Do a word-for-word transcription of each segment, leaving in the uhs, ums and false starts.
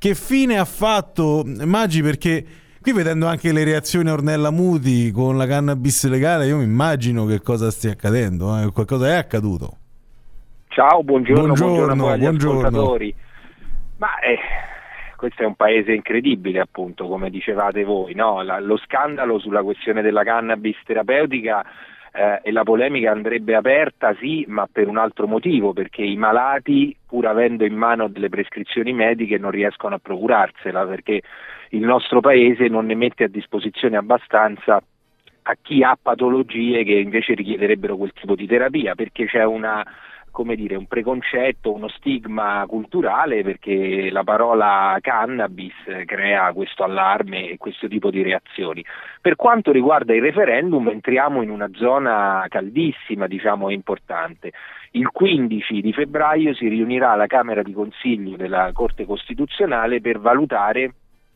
che fine ha fatto Maggi, perché qui vedendo anche le reazioni a Ornella Muti con la cannabis legale, io mi immagino che cosa stia accadendo, eh? Qualcosa è accaduto. Ciao, buongiorno, buongiorno, buongiorno a voi agli buongiorno. ascoltatori. Ma eh, questo è un paese incredibile, appunto, come dicevate voi, no? La, lo scandalo sulla questione della cannabis terapeutica eh, e la polemica andrebbe aperta, sì, ma per un altro motivo, perché i malati, pur avendo in mano delle prescrizioni mediche, non riescono a procurarsela, perché il nostro paese non ne mette a disposizione abbastanza a chi ha patologie che invece richiederebbero quel tipo di terapia, perché c'è una, come dire, un preconcetto, uno stigma culturale, perché la parola cannabis crea questo allarme e questo tipo di reazioni. Per quanto riguarda il referendum, entriamo in una zona caldissima, diciamo, e importante. Il quindici di febbraio si riunirà la Camera di Consiglio della Corte Costituzionale per valutare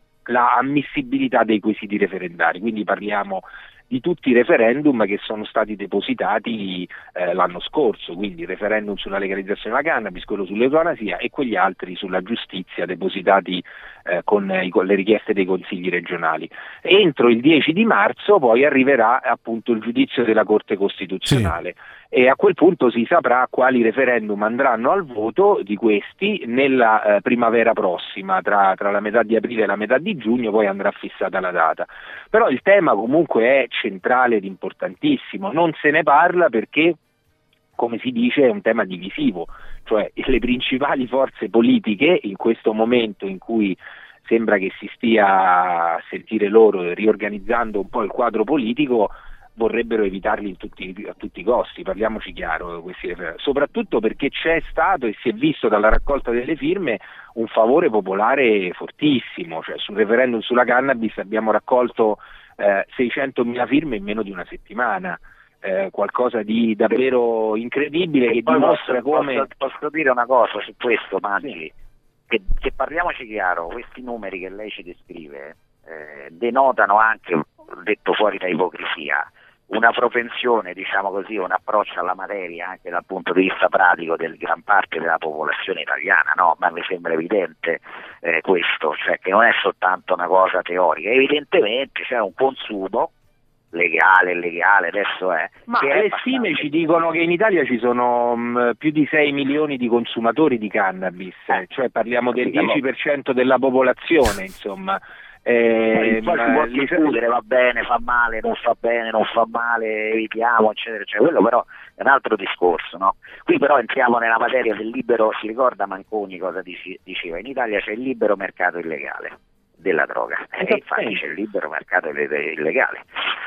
la ammissibilità dei quesiti referendari, quindi parliamo di tutti i referendum che sono stati depositati eh, l'anno scorso, quindi il referendum sulla legalizzazione della cannabis, quello sull'eutanasia e quegli altri sulla giustizia depositati eh, con, i, con le richieste dei consigli regionali. Entro il dieci di marzo poi arriverà appunto il giudizio della Corte Costituzionale. Sì. E a quel punto si saprà quali referendum andranno al voto di questi nella eh, primavera prossima, tra, tra la metà di aprile e la metà di giugno, poi andrà fissata la data. Però il tema comunque è centrale ed importantissimo, non se ne parla perché, come si dice, è un tema divisivo, cioè le principali forze politiche in questo momento in cui sembra che si stia a sentire loro riorganizzando un po' il quadro politico, vorrebbero evitarli in tutti, a tutti i costi, parliamoci chiaro, questi, soprattutto perché c'è stato e si è visto dalla raccolta delle firme un favore popolare fortissimo, cioè sul referendum sulla cannabis abbiamo raccolto eh, seicentomila firme in meno di una settimana, eh, qualcosa di davvero incredibile che dimostra posso, come... Posso, posso dire una cosa su questo, Maggi? Sì. Che, che parliamoci chiaro, questi numeri che lei ci descrive eh, denotano anche, detto fuori da ipocrisia, una propensione, diciamo così, un approccio alla materia anche dal punto di vista pratico del gran parte della popolazione italiana, no? Ma mi sembra evidente eh, questo, cioè che non è soltanto una cosa teorica, evidentemente c'è un consumo legale, illegale, adesso è. Ma le è stime ci dicono che in Italia ci sono mh, più di sei milioni di consumatori di cannabis, eh, cioè parliamo del dieci per cento della popolazione, insomma. Eh, poi si può discutere, va bene, fa male, non fa bene, non fa male, evitiamo, eccetera, eccetera. Quello però è un altro discorso, no? Qui però entriamo nella materia del libero, si ricorda Manconi cosa dici, diceva, in Italia c'è il libero mercato illegale della droga, e infatti c'è il libero mercato illegale.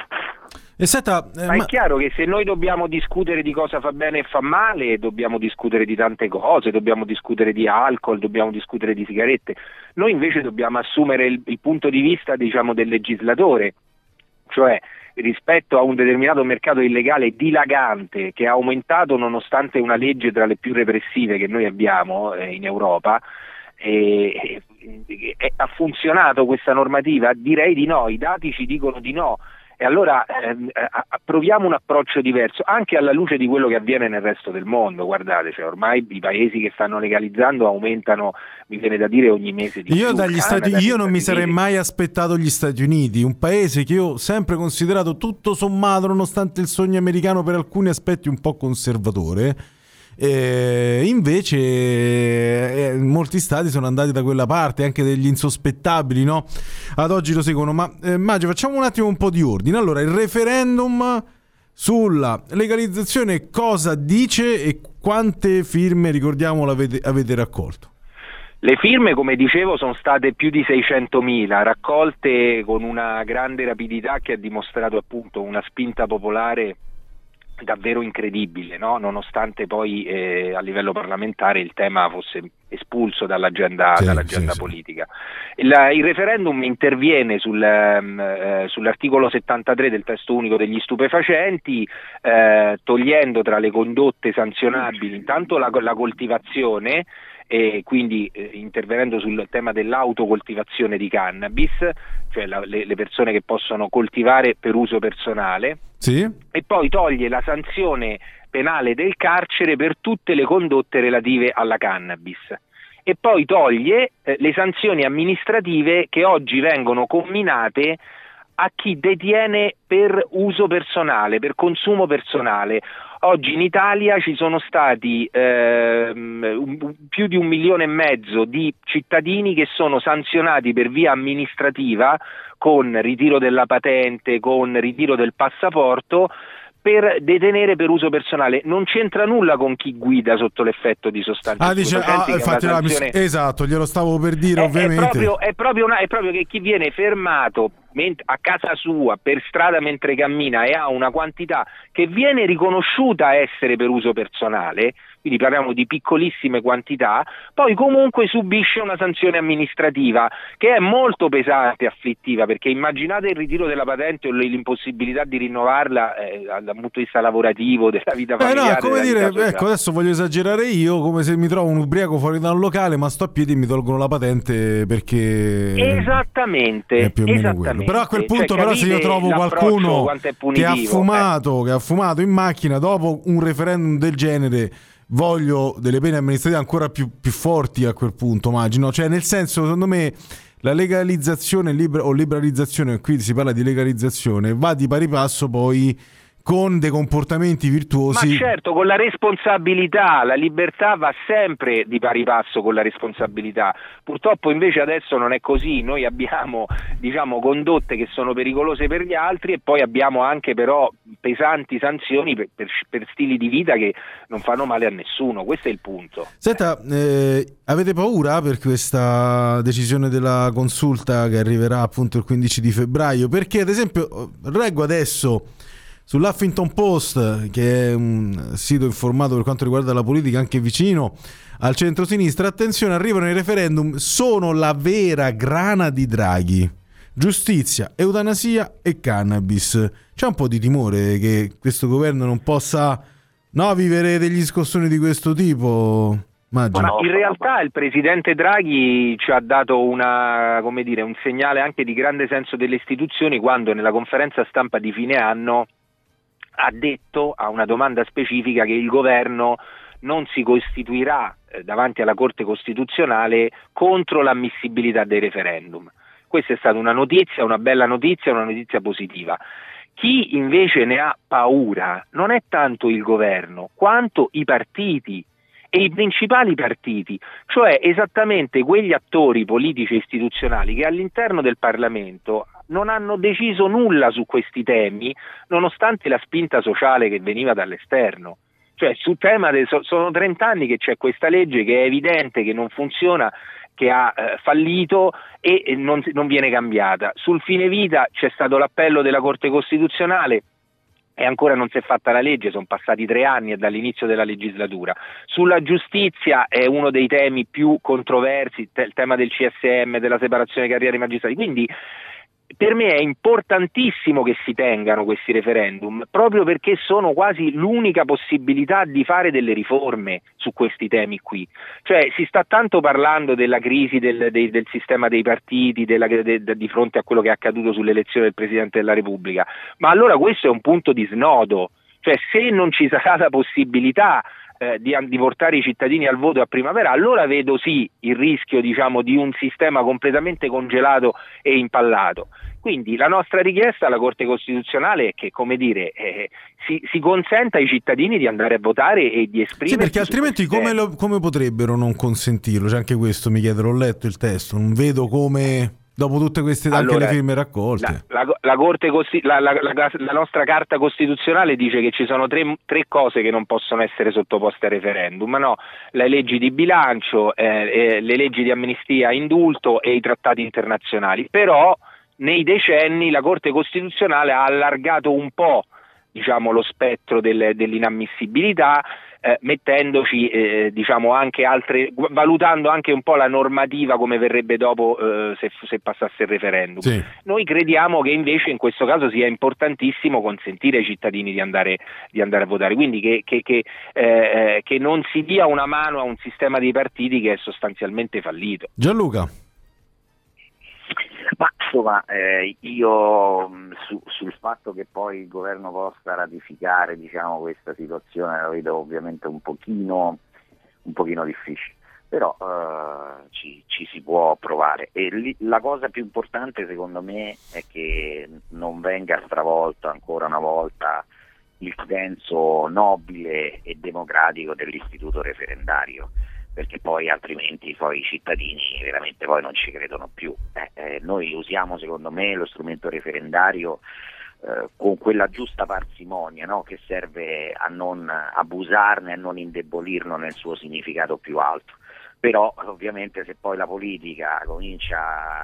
E senta, eh, ma è ma... chiaro che se noi dobbiamo discutere di cosa fa bene e fa male, dobbiamo discutere di tante cose, dobbiamo discutere di alcol, dobbiamo discutere di sigarette, noi invece dobbiamo assumere il, il punto di vista, diciamo, del legislatore, cioè rispetto a un determinato mercato illegale dilagante che ha aumentato nonostante una legge tra le più repressive che noi abbiamo eh, in Europa. E, e, e, ha funzionato questa normativa? Direi di no, i dati ci dicono di no. E allora ehm, proviamo un approccio diverso, anche alla luce di quello che avviene nel resto del mondo. Guardate, cioè ormai i paesi che stanno legalizzando aumentano, mi viene da dire, ogni mese di io più. Dagli Stati, io non mi sarei mai aspettato gli Stati Uniti, un paese che io ho sempre considerato tutto sommato, nonostante il sogno americano per alcuni aspetti un po' conservatore. E invece eh, molti stati sono andati da quella parte, anche degli insospettabili, no? Ad oggi lo seguono. Ma eh, Maggio, facciamo un attimo un po' di ordine. Allora, il referendum sulla legalizzazione cosa dice e quante firme, ricordiamo, l'avete, avete raccolto? Le firme, come dicevo, sono state più di seicentomila, raccolte con una grande rapidità che ha dimostrato appunto una spinta popolare davvero incredibile, no? Nonostante poi eh, a livello parlamentare il tema fosse espulso dall'agenda, sì, dall'agenda sì, politica. Il, il referendum interviene sul, eh, sull'articolo settantatré del testo unico degli stupefacenti, eh, togliendo tra le condotte sanzionabili intanto la, la coltivazione, e quindi eh, intervenendo sul tema dell'autocoltivazione di cannabis, cioè la, le, le persone che possono coltivare per uso personale, sì. E poi toglie la sanzione penale del carcere per tutte le condotte relative alla cannabis. e poi toglie eh, le sanzioni amministrative che oggi vengono comminate a chi detiene per uso personale, per consumo personale. Oggi in Italia ci sono stati ehm, un, più di un milione e mezzo di cittadini che sono sanzionati per via amministrativa con ritiro della patente, con ritiro del passaporto, per detenere per uso personale. Non c'entra nulla con chi guida sotto l'effetto di sostanze ah, dice, ah, infatti, sanzione... esatto, glielo stavo per dire, è, ovviamente. È proprio, è, proprio una, è proprio che chi viene fermato a casa sua, per strada mentre cammina, e ha una quantità che viene riconosciuta essere per uso personale, quindi parliamo di piccolissime quantità, poi comunque subisce una sanzione amministrativa che è molto pesante e afflittiva, perché immaginate il ritiro della patente o l'impossibilità di rinnovarla eh, dal punto di vista lavorativo, della vita familiare. Eh no, come dire, ecco, adesso voglio esagerare io, come se mi trovo un ubriaco fuori da un locale, ma sto a piedi e mi tolgono la patente perché... Esattamente, è più o meno esattamente. quello. Però a quel punto, cioè, però, se io trovo qualcuno che ha fumato, eh. che ha fumato in macchina dopo un referendum del genere, voglio delle pene amministrative ancora più, più forti a quel punto, immagino. Cioè, nel senso, secondo me, la legalizzazione liber- o liberalizzazione, qui si parla di legalizzazione, va di pari passo poi con dei comportamenti virtuosi. Ma certo, con la responsabilità, la libertà va sempre di pari passo con la responsabilità. Purtroppo invece adesso non è così, noi abbiamo, diciamo, condotte che sono pericolose per gli altri e poi abbiamo anche però pesanti sanzioni per, per, per stili di vita che non fanno male a nessuno, questo è il punto. Senta, eh, avete paura per questa decisione della consulta che arriverà appunto il quindici di febbraio? Perché ad esempio, leggo adesso sull'Huffington Post, che è un sito informato per quanto riguarda la politica anche vicino al centro-sinistra, attenzione, arrivano i referendum, sono la vera grana di Draghi, giustizia, eutanasia e cannabis. C'è un po' di timore che questo governo non possa no, vivere degli scossoni di questo tipo? Ma in realtà il presidente Draghi ci ha dato una, come dire, un segnale anche di grande senso delle istituzioni quando nella conferenza stampa di fine anno ha detto a una domanda specifica che il governo non si costituirà eh, davanti alla Corte Costituzionale contro l'ammissibilità dei referendum. Questa è stata una notizia, una bella notizia, una notizia positiva. Chi invece ne ha paura non è tanto il governo quanto i partiti e i principali partiti, cioè esattamente quegli attori politici e istituzionali che all'interno del Parlamento non hanno deciso nulla su questi temi, nonostante la spinta sociale che veniva dall'esterno. Cioè sul tema del, sono trent'anni che c'è questa legge che è evidente che non funziona, che ha eh, fallito e, e non, non viene cambiata. Sul fine vita c'è stato l'appello della Corte Costituzionale e ancora non si è fatta la legge, sono passati tre anni e dall'inizio della legislatura. Sulla giustizia è uno dei temi più controversi, il tema del C S M, della separazione carriere magistrati, quindi per me è importantissimo che si tengano questi referendum, proprio perché sono quasi l'unica possibilità di fare delle riforme su questi temi qui. Cioè si sta tanto parlando della crisi del, del, del sistema dei partiti, della, de, de, di fronte a quello che è accaduto sull'elezione del Presidente della Repubblica, ma allora questo è un punto di snodo, cioè se non ci sarà la possibilità Eh, di, di portare i cittadini al voto a primavera, allora vedo sì il rischio, diciamo, di un sistema completamente congelato e impallato. Quindi la nostra richiesta alla Corte Costituzionale è che, come dire, eh, si, si consenta ai cittadini di andare a votare e di esprimersi. Sì, perché altrimenti come, lo, come potrebbero non consentirlo? C'è anche questo, mi chiedo, l'ho letto il testo, non vedo come... Dopo tutte queste anche allora, le firme raccolte, la, la, la, Corte Costi- la, la, la, la nostra Carta Costituzionale dice che ci sono tre, tre cose che non possono essere sottoposte a referendum, no? Le leggi di bilancio, eh, eh, le leggi di amnistia, indulto e i trattati internazionali. Però nei decenni la Corte Costituzionale ha allargato un po', diciamo, lo spettro del, dell'inammissibilità, eh, mettendoci eh, diciamo anche altre, valutando anche un po' la normativa come verrebbe dopo eh, se, se passasse il referendum. Sì. Noi crediamo che invece in questo caso sia importantissimo consentire ai cittadini di andare, di andare a votare, quindi che, che, che, eh, che non si dia una mano a un sistema di partiti che è sostanzialmente fallito. Gianluca. Ma insomma, eh, io su, sul fatto che poi il governo possa ratificare, diciamo, questa situazione la vedo ovviamente un pochino, un pochino difficile. però uh, ci, ci si può provare. E li, la cosa più importante secondo me è che non venga stravolto ancora una volta il senso nobile e democratico dell'istituto referendario, perché poi altrimenti poi i cittadini veramente poi non ci credono più. Eh, eh, noi usiamo secondo me lo strumento referendario eh, con quella giusta parsimonia, no? Che serve a non abusarne, a non indebolirlo nel suo significato più alto. Però ovviamente se poi la politica comincia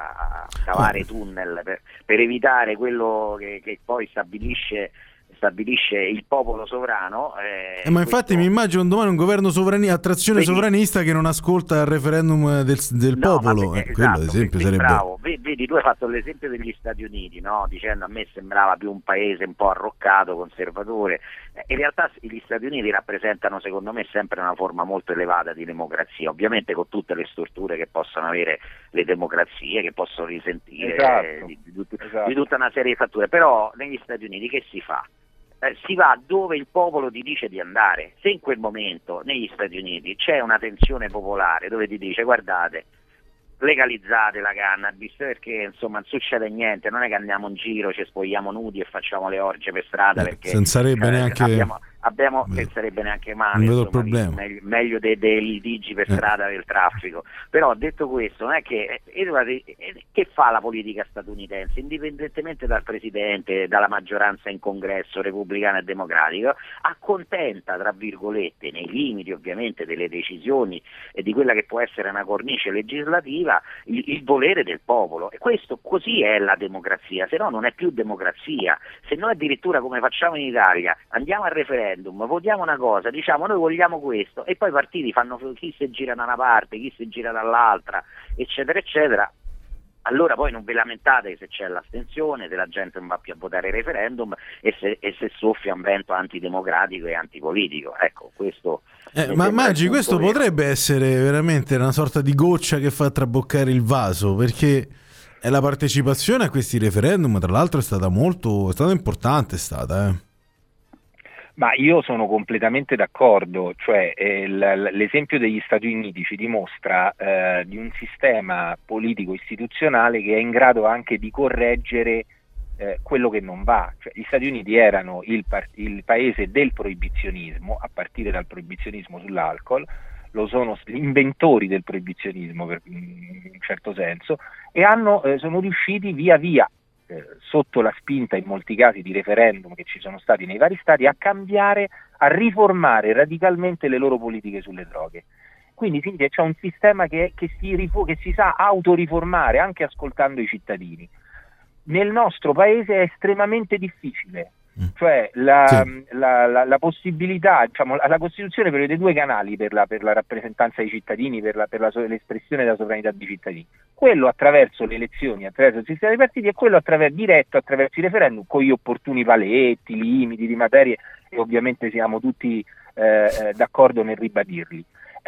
a cavare tunnel per, per evitare quello che, che poi stabilisce stabilisce il popolo sovrano. Eh, eh, ma infatti questo... mi immagino domani un governo sovranista, a trazione vedi, sovranista che non ascolta il referendum del, del no, popolo. Ma, eh, eh, quello ad esatto, esempio sarebbe... Bravo. Vedi, tu hai fatto l'esempio degli Stati Uniti, no? Dicendo a me sembrava più un paese un po' arroccato, conservatore. In realtà gli Stati Uniti rappresentano secondo me sempre una forma molto elevata di democrazia, ovviamente con tutte le storture che possono avere le democrazie, che possono risentire esatto, eh, di, di, tut- esatto. di tutta una serie di fatture. Però negli Stati Uniti che si fa? Eh, si va dove il popolo ti dice di andare. Se in quel momento negli Stati Uniti c'è una tensione popolare dove ti dice guardate, legalizzate la cannabis perché insomma non succede niente, non è che andiamo in giro, ci spogliamo nudi e facciamo le orge per strada, eh, perché non sarebbe eh, neanche abbiamo, abbiamo che sarebbe neanche male, non vedo insomma, il problema. meglio, meglio dei, dei litigi per eh. strada del traffico. Però detto questo, non è che eh, che fa la politica statunitense, indipendentemente dal presidente, dalla maggioranza in congresso repubblicano e democratico, accontenta tra virgolette, nei limiti ovviamente delle decisioni e di quella che può essere una cornice legislativa, il, il volere del popolo. E questo così è la democrazia, se no non è più democrazia. Se noi addirittura, come facciamo in Italia, andiamo al referendum, votiamo una cosa, diciamo noi vogliamo questo, e poi i partiti fanno chi si gira da una parte, chi si gira dall'altra, eccetera eccetera, allora poi non vi lamentate se c'è l'astensione, se la gente non va più a votare il referendum e se, e se soffia un vento antidemocratico e antipolitico. Ecco, questo eh, ma Maggi, questo vero. Potrebbe essere veramente una sorta di goccia che fa traboccare il vaso, perché la partecipazione a questi referendum tra l'altro è stata molto è stata importante, è stata eh. Ma io sono completamente d'accordo, cioè eh, l- l'esempio degli Stati Uniti ci dimostra eh, di un sistema politico istituzionale che è in grado anche di correggere eh, quello che non va. Cioè, gli Stati Uniti erano il, par- il paese del proibizionismo, a partire dal proibizionismo sull'alcol, lo sono gli inventori del proibizionismo per, in un certo senso, e hanno, eh, sono riusciti via via, sotto la spinta in molti casi di referendum che ci sono stati nei vari stati, a cambiare, a riformare radicalmente le loro politiche sulle droghe. Quindi significa che c'è un sistema che, che, si rifo- che si sa autoriformare anche ascoltando i cittadini. Nel nostro paese è estremamente difficile, cioè la, sì. la, la, la possibilità, diciamo, la Costituzione prevede due canali per la, per la rappresentanza dei cittadini, per, la, per la, l'espressione della sovranità dei cittadini: quello attraverso le elezioni, attraverso il sistema dei partiti, e quello attraverso, diretto attraverso i referendum, con gli opportuni paletti, limiti di materie, e ovviamente siamo tutti eh, d'accordo nel ribadirli.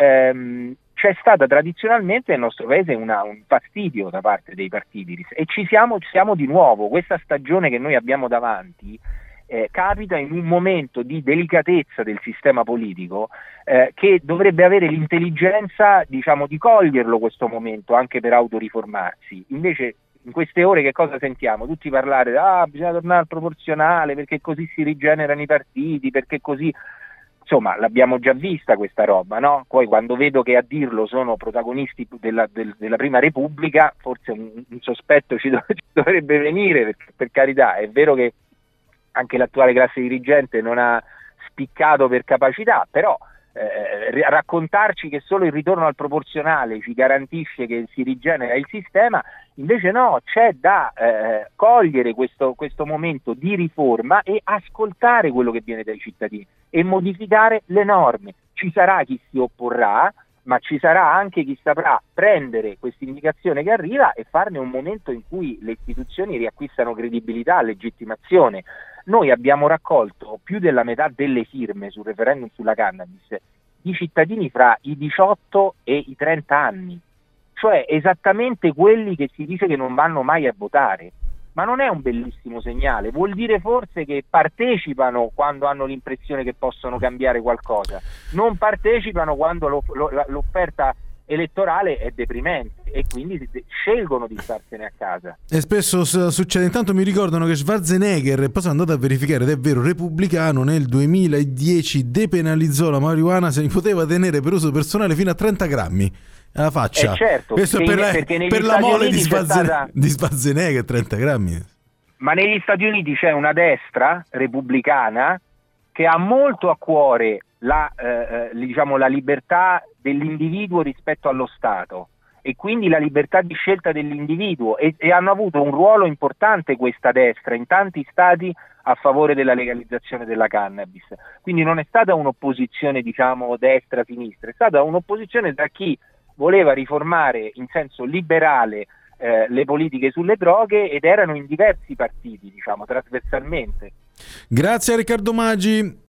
Ehm, c'è stata tradizionalmente nel nostro paese una, un fastidio da parte dei partiti, e ci siamo, siamo di nuovo. Questa stagione che noi abbiamo davanti Eh, capita in un momento di delicatezza del sistema politico eh, che dovrebbe avere l'intelligenza, diciamo, di coglierlo questo momento anche per autoriformarsi. Invece in queste ore che cosa sentiamo? Tutti parlare ah bisogna tornare al proporzionale perché così si rigenerano i partiti, perché così, insomma, l'abbiamo già vista questa roba, no? Poi quando vedo che a dirlo sono protagonisti della, del, della Prima Repubblica, forse un, un sospetto ci, dov- ci dovrebbe venire, perché, per carità, è vero che anche l'attuale classe dirigente non ha spiccato per capacità, però eh, raccontarci che solo il ritorno al proporzionale ci garantisce che si rigenera il sistema, invece no, c'è da eh, cogliere questo, questo momento di riforma e ascoltare quello che viene dai cittadini e modificare le norme. Ci sarà chi si opporrà, ma ci sarà anche chi saprà prendere questa indicazione che arriva e farne un momento in cui le istituzioni riacquistano credibilità, legittimazione. Noi abbiamo raccolto più della metà delle firme sul referendum sulla cannabis di cittadini fra i diciotto e i trenta anni, cioè esattamente quelli che si dice che non vanno mai a votare. Ma non è un bellissimo segnale? Vuol dire forse che partecipano quando hanno l'impressione che possono cambiare qualcosa, non partecipano quando lo, lo, l'offerta elettorale è deprimente e quindi scelgono di starsene a casa. E spesso succede. Intanto mi ricordano che Schwarzenegger, poi sono andato a verificare ed è vero, repubblicano, nel duemiladieci depenalizzò la marijuana se ne poteva tenere per uso personale fino a trenta grammi alla faccia. Eh certo, questo perché, per la, perché negli per la Stati mole Uniti di, Schwarzen- stata... di Schwarzenegger trenta grammi. Ma negli Stati Uniti c'è una destra repubblicana che ha molto a cuore la, eh, diciamo, la libertà dell'individuo rispetto allo Stato e quindi la libertà di scelta dell'individuo e, e hanno avuto un ruolo importante questa destra in tanti stati a favore della legalizzazione della cannabis. Quindi non è stata un'opposizione, diciamo, destra-sinistra, è stata un'opposizione tra chi voleva riformare in senso liberale eh, le politiche sulle droghe ed erano in diversi partiti, diciamo, trasversalmente. Grazie a Riccardo Maggi.